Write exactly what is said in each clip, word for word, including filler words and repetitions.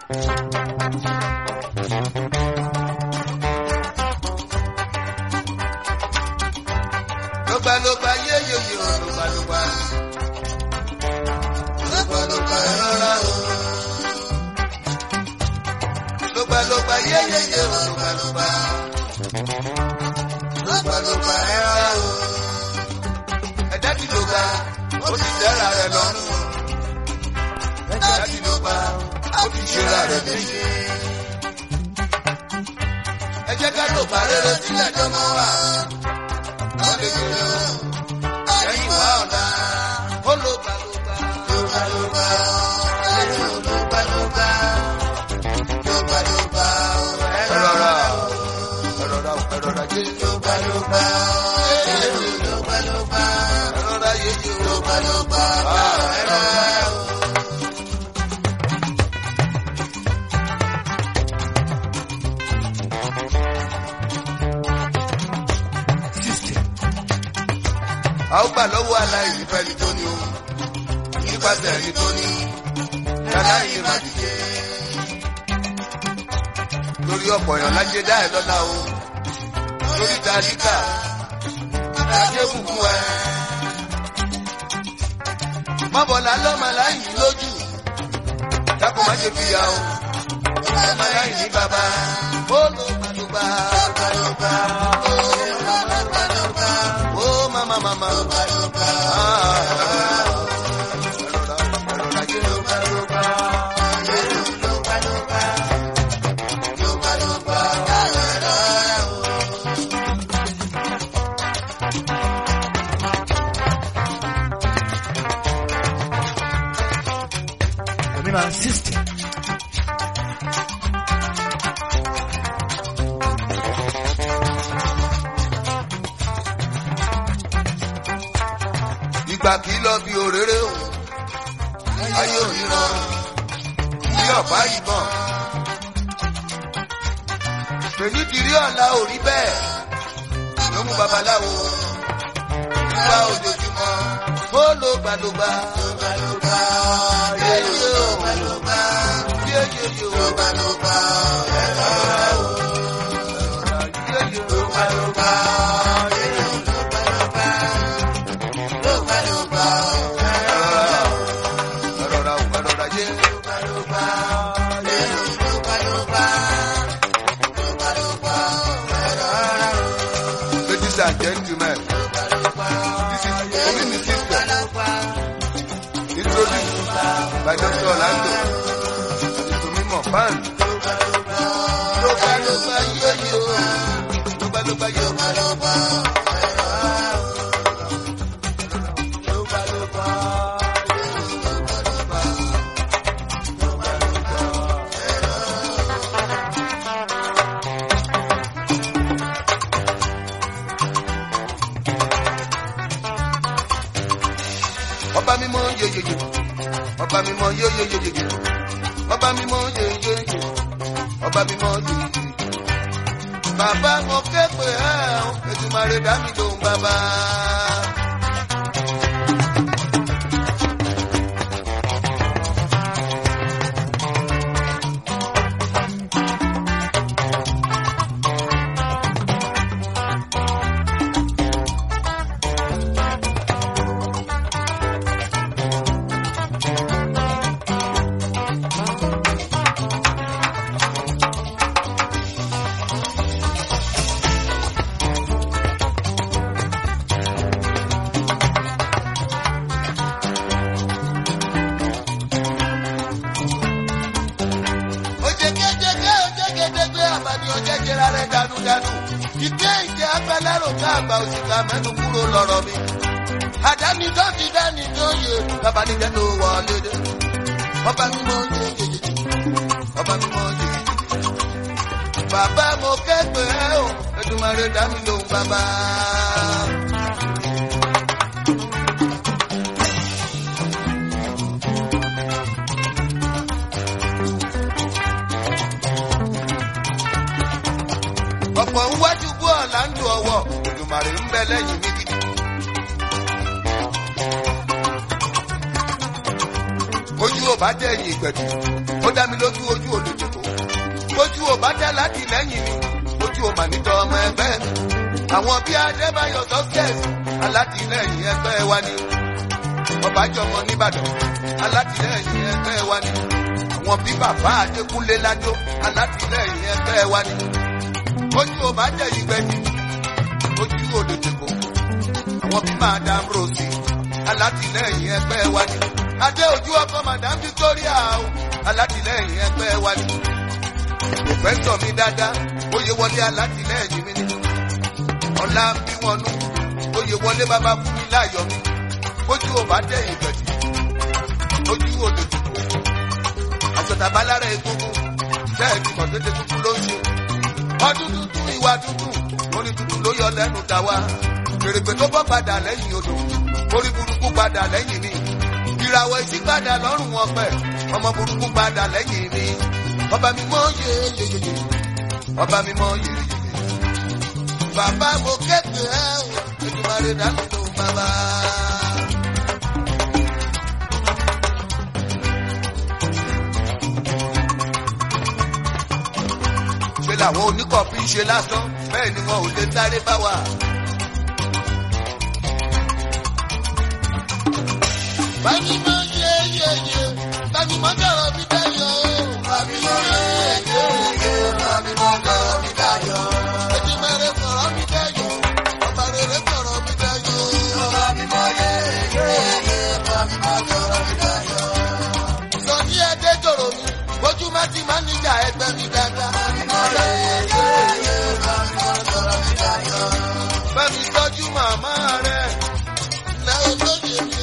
Lóba lóba yéyéyé o lóba lóba. Lóba lóba ẹ̀rọra o. Lóba lóba yéyéyé o lóba lóba. Lóba lóba ẹ̀rọra o. Ẹ̀dá ti lóba, ó ti dára rẹ̀ lọ́rùn. Ẹ̀dá ti lóba, ó ti ṣera rẹ̀ méje. Ẹ jẹ́ ká lóba rere sílẹ̀ tó mọ́ wa. Wọ́n lè jòlè o, ẹ̀yìn wá ọ̀la. Ó lóba lóba, lóba lóba, ẹ̀yìn lóba lóba, lóba lóba, ẹ̀rọra o, ẹ̀rọra o, ẹ̀rọra yé. Lóba lóba, ẹ̀yìn lóba lóba, ẹ̀rọra yé yé o. Lóba lóba, ẹ̀rọra o. A ó gbà lọ́wọ́ aláìní fẹ́ni tó ní o, nípasẹ̀ ẹni tó ní, aláìní má dìde. Lórí ọ̀pọ̀ èèyàn lájẹ́ dá ẹ lọ́lá o, lórí tàlíkà, lájẹ́ bùkún ẹ. Mọ́bọ̀lá lọ́mọ láìní lójú, dákun má ṣe fìyà o, ọmọ láìní bàbá, ó ló gbàdúgbà, gbàdúgbà, ó ló gbàdúgbà, ó mama mama. Lóba lóba, ẹ̀rọra yé lóba lóba, lóba lóba, lóba lóba, ẹ̀rọra o. Dominant system. Ìgbà kì í lọ bí òréré o, ayé òníran, bí ọ̀pá ìbọn. Pèní kiri ọ̀la ò rí bẹ́ẹ̀, ló mú babaláwo, nígbà ojoojúmọ́, ó ló gbàdúgbà. Lóba lóba, yéyé o, lóba lóba, yéyé o, lóba lóba, ẹ̀rọ o, yéyé o, lóba lóba. Ladies and gentlemen, this is Community System, introduced by Doctor Orlando, Tumimo Fan. Lóba lóba yéyé o, lóba lóba yóba lóba. Lóba lóba. Ọba mímọ́ yeyeye, ọba mímọ́ yeyeyeye, ọba mímọ́ yeyeye, ọba mímọ́ yeyeye. Bàbá mo ké pè ẹ́ o, Èdùmàrè dá mi lóhùn bàbá. Ìké ìjẹ́ apẹ́lẹ́rò ká àgbà òṣìkà mẹ́nu kúrò lọ́rọ̀ mi. Àdáni tó ti dání tó yẹ, bàbá ní jẹ́ tó wọlé dé. Ọba mi mọ yé yé, ọba mi mọ yé yé. Bàbá mo kẹ́gbẹ́ o, Èdùmàrè dá mi lóhùn bàbá. Ọ̀pọ̀ ń wájú bú ọ̀la ń lu ọwọ́, Èdùmàrè ń bẹ lẹ́yìn mi gidi. Ojú ò bá jẹ́ ẹ̀yìn ìgbẹ̀dù ó dá mi lójú ojú olùdìbò ojú ò bá jẹ́ láti lẹ́yìn mi ojú ò mà níjọ ọmọ ẹgbẹ́ mi àwọn bí Adébáyọ̀ success alátìlẹ́yìn ẹgbẹ́ wa ni Ọbájọmọ nìbàdàn alátìlẹ́yìn ẹgbẹ́ wa ni àwọn bí bàbá Adékúnlé Lájó alátìlẹ́yìn ẹgbẹ́ wa ni ojú ò bá jẹ́ ìgbẹ̀dù ojú olùdìbò àwọn bí Madam Rosi alátìlẹ́yìn ẹgbẹ́ wa ni adé ojú ọkọ Madam Victoria o alátìlẹ́yìn ẹgbẹ́ wa ni pòfẹ́sọ̀ mi dáadáa Oyèwọlé alátìlẹ́yìn mi ni ọlá ń bí wọn nú Oyèwọlé bàbá fún mi láyọ̀ mi ojú ò bá dẹ̀ ìgbẹ̀dì ojú olùdìbò àjọ̀tàbálára egungun bẹ́ẹ̀ ni mọ̀tẹ́tẹ́ tuntun ló ń ṣe ọdún tuntun ìwà tuntun orin tuntun ló yọ lẹ́nu tàwa fèrèpè tó bọ́ padà lẹ́yìn odò orí burúkú padà lẹ́yìn mi ìràwọ̀ ìsí padà lọ́rùn wọn pẹ̀ ọmọ burúkú padà lẹ́yìn mi ọba mi mọ́ yeyeyeye ọba mi mọ́ yeyeyeye bàbá mo kéde ẹ o Èdùmàrè dànù tó bàbá. ṣe làwọn oníkọ̀ọ́fì ṣe lásán bẹ́ẹ̀ ni wọn ò lè sáré bá wa. Bàbí mo yé yé yé, bàbí mo dọ̀rọ̀ mi dáyọ̀. Bàbí mo yé yé yé, bàbí mo dọ̀rọ̀ mi dáyọ̀. Èdùmàrè sọ̀rọ̀ mi dáyọ̀, ọba rere sọ̀rọ̀ mi dáyọ̀. Bàbí mo yé yé yé, bàbí mo dọ̀rọ̀ mi dáyọ̀. Sọ̀ní ẹ̀dẹ́ jọ̀rọ̀ mi, ojú má ti máa ń níjà ẹgbẹ́ mi dáadáa. Bàbí mo yé yé yé, bàbí mo dọ̀rọ̀ mi dáyọ̀. Bàbí tọ́jú màmá rẹ̀, lẹ́yìn tó yẹ mi.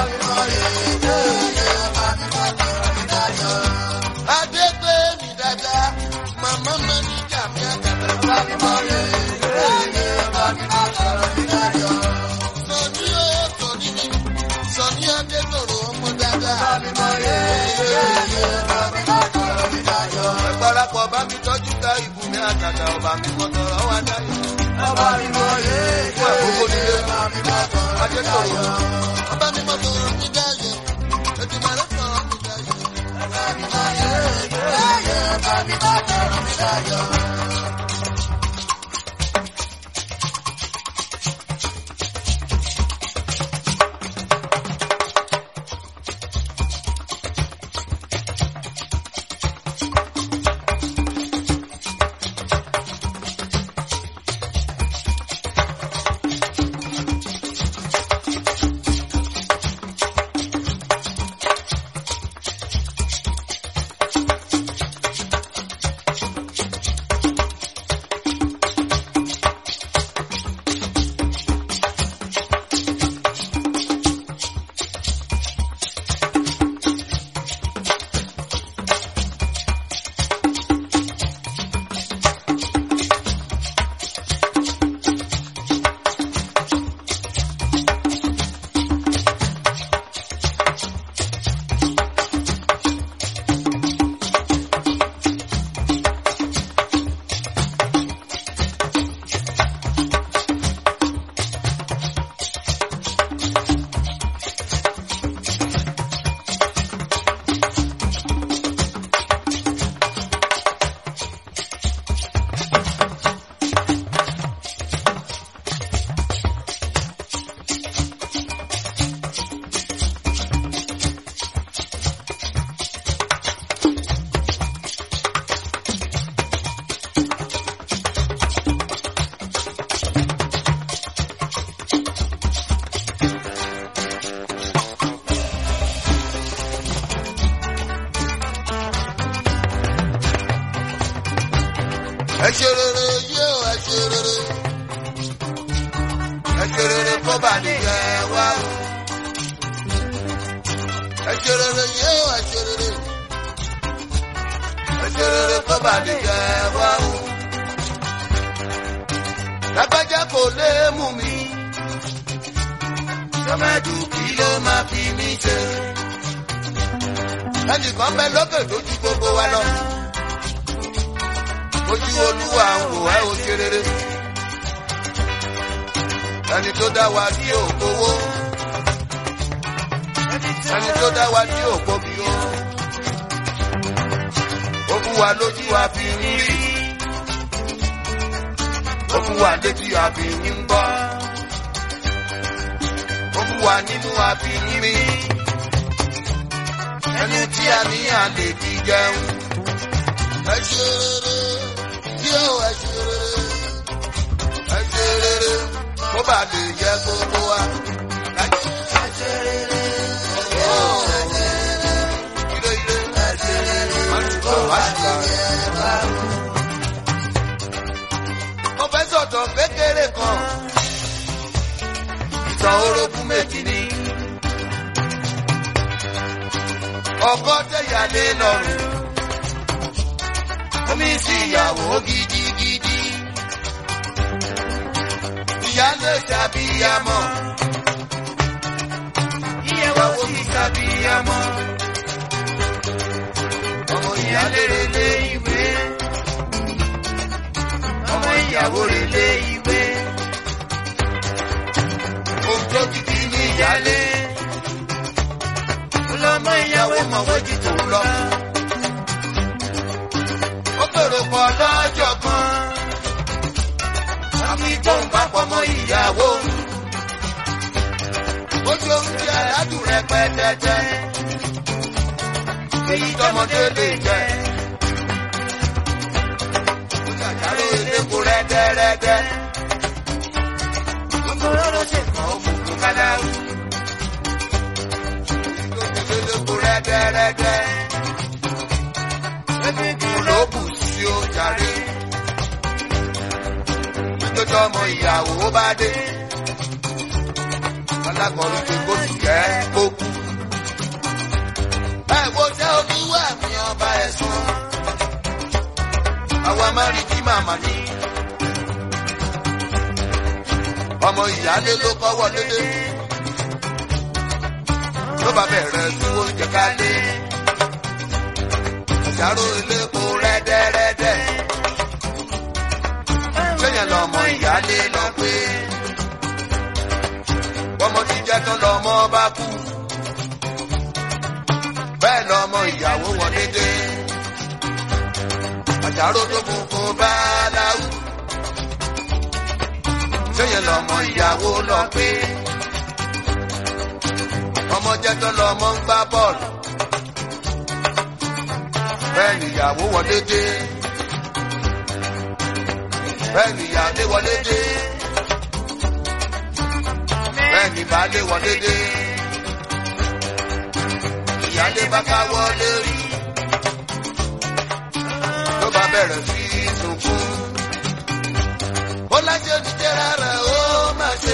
Adé gbé mi dáadáa, màmá máa ní ìjà mi àgàtà. Bàbí mo yé yé yé, bàbí mo sọ̀rọ̀ mi dáyọ̀. Sọ̀ní ó sọ̀ní mi, Sọ̀ní Adé sọ̀rọ̀ ọmọ dáadáa. Bàbí mo yé yé yé, bàbí mo sọ̀rọ̀ mi dáyọ̀. Ẹ̀pọ̀lọpọ̀ bá mi tọ́jú ká ìbùnmi àgàtà, ọba mi mọ̀ sọ̀rọ̀ wá dáyọ̀. Ọba mi mo yé yé yé, bàbí mo sọ̀rọ̀ mi dáyọ̀. Ọba mi mọ̀ sọ̀rọ̀ mi dáyọ̀. Èdùmàrè sọ̀rọ̀ mi dáyọ̀. Bàbí mo yé yé yé, bàbí mo sọ̀rọ̀ mi dáyọ̀. ẹ ṣe rere yé o ẹ ṣe rere ẹ ṣe rere kó bá nìyẹn wá o ẹ ṣe rere yé o ẹ ṣe rere ẹ ṣe rere kó bá nìyẹn wá o lágbájá kò lè mú mi sọmẹdù kí ló máa fi mí ṣe ẹnìkan bẹ lókè tó ju gbogbo wa lọ. Ojú Olúwa ń wò ẹ́ o ṣe rere. Ẹni tó dá wa ní òkòwò. Ẹni tó dá wa ní òkòbí o. wa lójú a fi ń rí. Ó fún wa létí a fi ń gbọ́. Ó fún wa nínú a fi ń mí. Ẹni tí a ní à lè fi jẹun. Ẹ ṣe rere, yóò ẹ ṣe rere. Ẹ ṣe rere, kó bá lè yẹ gbogbo wa. Ẹ ṣe rere, yóò ẹ ṣe rere. Ire ire, ẹ ṣe rere, kó bá lè yẹ gbogbo wa. Mo fẹ́ sọ̀tọ̀ kékeré kan. Ìtàn orogún méjì ni. Ọkọ tẹ̀yàlé lọ́rùn. Omi sí ìyàwó gidigidi. Ìyálé ṣàbíyamọ. Ìyàwó mi ṣàbíyamọ. Ọmọ ìyálé relé ìwé. Ọmọ ìyàwó relé ìwé. Ohun tó kìkì ní ìyálé. Ọlọ́mọ ìyàwó mọ̀wé jù tó lọ. Ó kèrò pọ̀ lọ́jọ́ kan. Àfi tó ń papọ̀ mọ́ ìyàwó. Ó jó ń jẹ́ aládùn rẹpẹtẹtẹ. Èyí tọmọdé lè jẹ. Ó ṣàjárò eléko rẹ́dẹ́rẹ́dẹ́. Gbogbo rọ́rọ́ ṣe kàn ó kùkù kádáwù. Eléko rẹ́dẹ́rẹ́dẹ́. Egungun ló bù sí ó jàre. Lójó ọmọ ìyàwó bá dé. Alákọ̀ọ́rí ti gbóṣù jẹ́ kókú. Ẹ wo jẹ́ olúwa mi ọba ẹ̀sùn. Àwa máa rí kí màmá ní. Ọmọ ìyálé ló kọ́wọ́ dédé. Ló bá bẹ̀rẹ̀ sí oúnjẹ kálé. Àṣàrò elépo rẹ́dẹ́rẹ́dẹ́. Ṣéyàn lọmọ ìyálé lọ pé. Ọmọ ti jẹ́ tán lọmọ bá kú. Bẹ́ẹ̀ lọmọ ìyàwó wọlé dé. Àṣàrò tó funfun bá láwù. Ṣéyàn lọmọ ìyàwó lọ pé. Ọmọ jẹ́ tán lọmọ ń gbá bọ́ọ̀lù. Bẹ́ẹ̀ ni ìyàwó wọlé dé. Bẹ́ẹ̀ ni ìyálé wọlé dé. Bẹ́ẹ̀ ni baálé wọlé dé. Ìyálé bá ká wọlé rí. Ló bá bẹ̀rẹ̀ sí sunkún. Ó lájẹ́ níjẹ́ra rẹ̀ ó máa ṣe.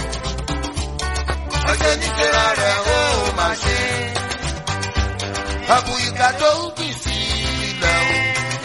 Lájẹ́ níjẹ́ra rẹ̀ ó máa ṣe. Àbùyíká tó ń gbìn sí ilẹ̀ o.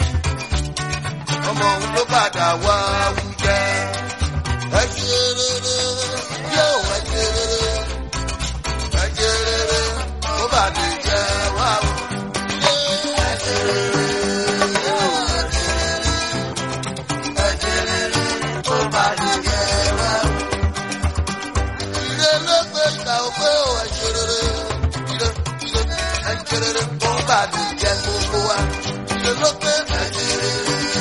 Ọmọ òun ló padà wá wújẹ́. Ẹ ṣe rere, yóò ẹ ṣe rere. Ẹ ṣe rere, ó bá lè jẹ wá o. Ẹ ṣe rere, yóò ẹ ṣe rere. Ẹ ṣe rere, ó bá lè jẹ wá o. Ire ló gbé ìgbà òpé o, ẹ ṣe rere. Ire, ire, ẹ ṣe rere, ó bá lè jẹ gbogbo wa. Ire ló gbé ẹ ṣe rere.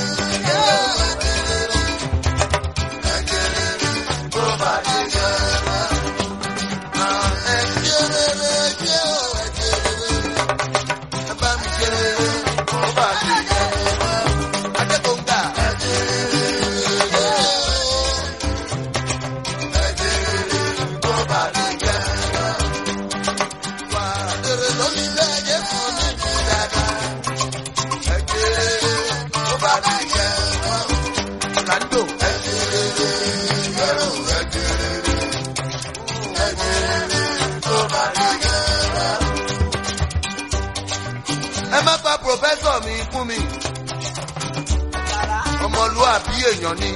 Ẹ má pa pòfẹ́sọ̀ mi fún mi. Ọmọlúwàbí èèyàn ni.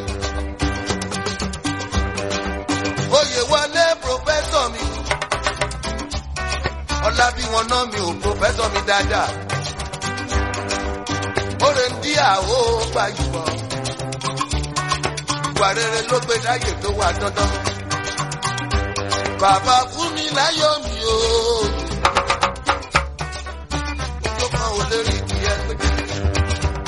Oyè wọlé pòfẹ́sọ̀ mi. Ọlá bí wọn ná mi ò pòfẹ́sọ̀ mi dáadáa. Oore ń dí àwọ̀ gbajúmọ̀. Ìwà rere ló gbé láyè tó wà dandan. Bàbá fún mi láyọ̀ mi o. Ojú kan ò lè rí kí ẹ pé.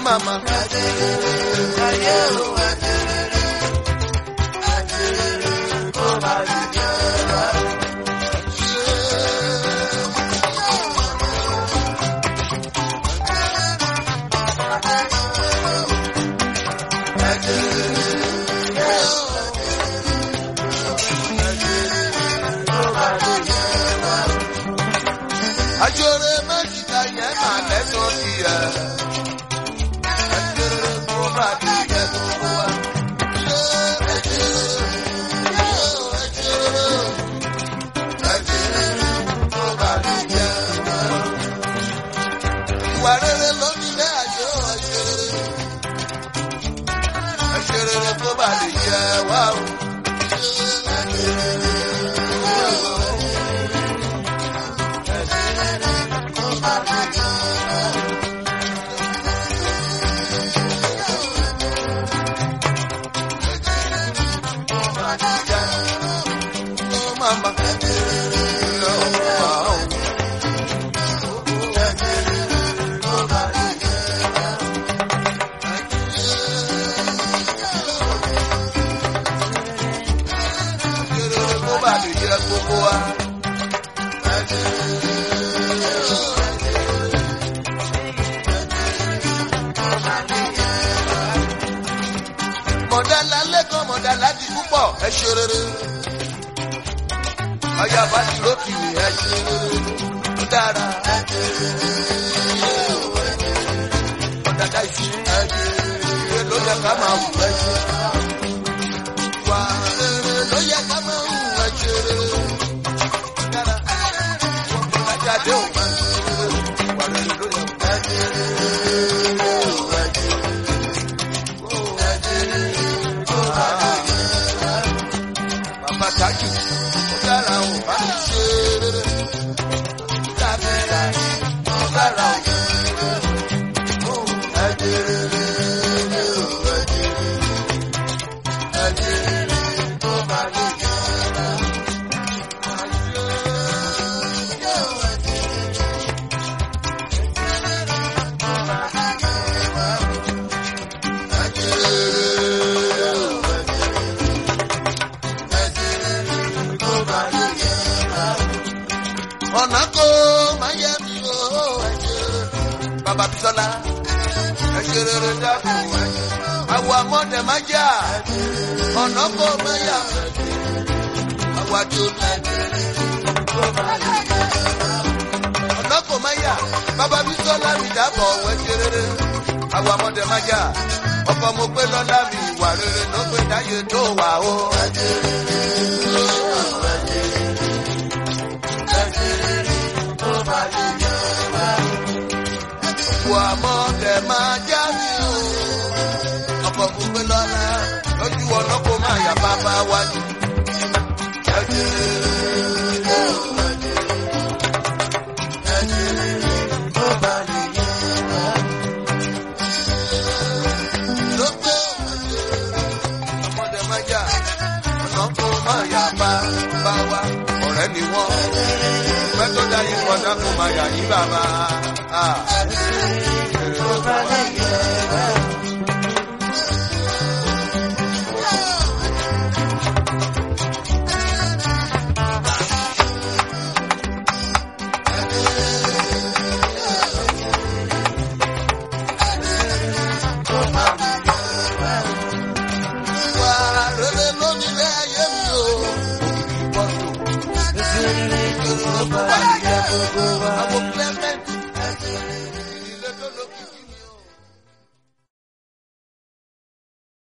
mama. Ayé o ajere, ajere, kó má lè jẹ́ wá. Ajore majida yẹn máa lẹ́sọ̀ sí ẹ̀. Ajere kó bá di jẹ́ gbogbo wa. Ajere, ajere, ajere kó bá di jẹ́ wa. Ìwà rere ló ní ilé ayé ajere. Ajere kó bá di jẹ́ wa o. Mama, no, wow. Mọ̀dálá lẹ́kọ̀ọ́ mọ̀dálá di púpọ̀ ẹ ṣe rere. Ọya bá ti lókì ní ẹ ṣe rere tó dára. Ọ̀dàdà ìsì ẹ ṣe rere ló yẹ ká máa wù ẹ ṣe. Wà rere ló yẹ ká máa wù ẹ ṣe rere. Dára wọ́n kọ́ lájà dé òun máa ń ṣe rere. Wà rere ló yẹ ká ṣe rere. Bàbá Tájù, ó dára ò bá mi ṣe rere. Dábìlà, ó dára ò ṣe rere. Ẹ jẹ́ rere, ẹ jẹ́ rere, ẹ jẹ́ rere, tó bá lè jẹ́ rere. Ọ̀nà kò máa yẹ mi o, bàbá Bísọ́lá, ẹ ṣe rere dákun ẹ. Àwọ̀ àmọ́dẹ̀ máa jà, ọ̀nà kò máa yà mí. Àwọ̀ àjò ọ̀nà kò máa yà, bàbá Bísọ́lá mi dábọ̀ ẹ ṣe rere. Àwọ̀ àmọ́dẹ̀ máa jà, ọkọ̀ mo pé lọ́lá mi ìwà rere ló pé dáyé tó wà o. Wà mọ́ dẹ̀ máa já mi o. Ọ̀pọ̀ gbogbo lọ́la lójú ọ̀nà kò máa yà bàbá wájú. Lókè ọmọdé máa jà ọ̀nà kò máa yà bàbá wa. Ọ̀rẹ́ ni wọ́n. Pẹ́ tó dá yín kọjá kò máa yà yín bàbá.